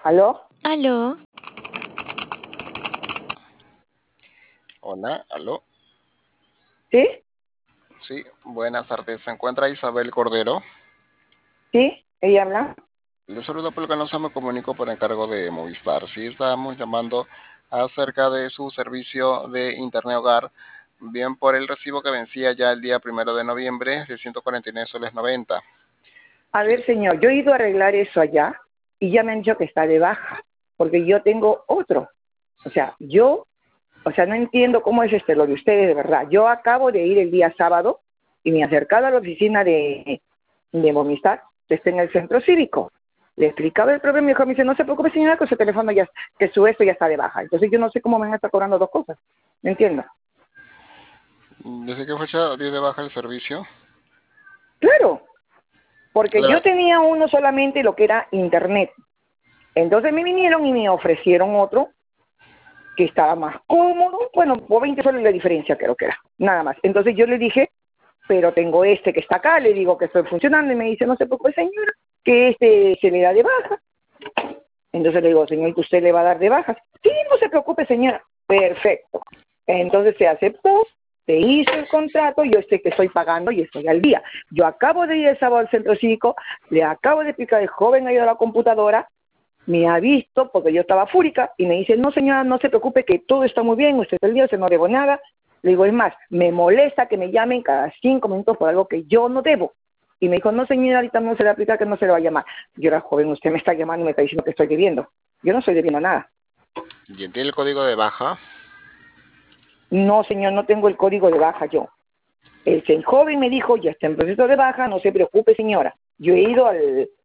¿Aló? Aló, Hola, aló. ¿Sí? Sí, buenas tardes. ¿Se encuentra Isabel Cordero? ¿Sí? ¿Ella habla? Le saludo por Canosa, me comunico por encargo de Movistar. Sí, estábamos llamando acerca de su servicio de Internet Hogar, bien por el recibo que vencía ya el día 1 de noviembre de 149 soles 90. A Sí, ver, señor, yo he ido a arreglar eso allá y ya me han dicho que está de baja, porque yo tengo otro. No entiendo cómo es lo de ustedes, de verdad. Yo acabo de ir el día sábado y me he acercado a la oficina de Movistar, que está en el centro cívico. Le explicaba el problema y me dice, no se preocupe, señora, que su teléfono ya, que su esto ya está de baja. Entonces yo no sé cómo me van a estar cobrando dos cosas. ¿Me entiendo? ¿desde qué fecha dio de baja el servicio? Claro, porque yo Ahora, tenía uno solamente lo que era internet. Entonces me vinieron y me ofrecieron otro que estaba más cómodo, bueno, por 20 soles la diferencia creo que era, nada más. Entonces yo le dije, pero tengo este que está acá, le digo que estoy funcionando y me dice, no se preocupe señora, que este se le da de baja. Entonces le digo, señor, que usted le va a dar de baja. Sí, no se preocupe señora. Perfecto. Entonces se aceptó, se hizo el contrato, yo sé que estoy pagando y estoy al día. Yo acabo de ir el sábado al centro cívico, le acabo de explicar, el joven ha ido a la computadora, me ha visto porque yo estaba fúrica y me dice, no señora, no se preocupe que todo está muy bien, usted está al día, usted no debo nada. Le digo, es más, me molesta que me llamen cada 5 minutos por algo que yo no debo. Y me dijo, no señora, ahorita no se le aplica que no se le va a llamar. Yo era joven, usted me está llamando y me está diciendo que estoy debiendo. Yo no estoy debiendo nada. ¿y tiene el código de baja? No señor, no tengo el código de baja yo. El joven me dijo, ya está en proceso de baja, no se preocupe señora. Yo he ido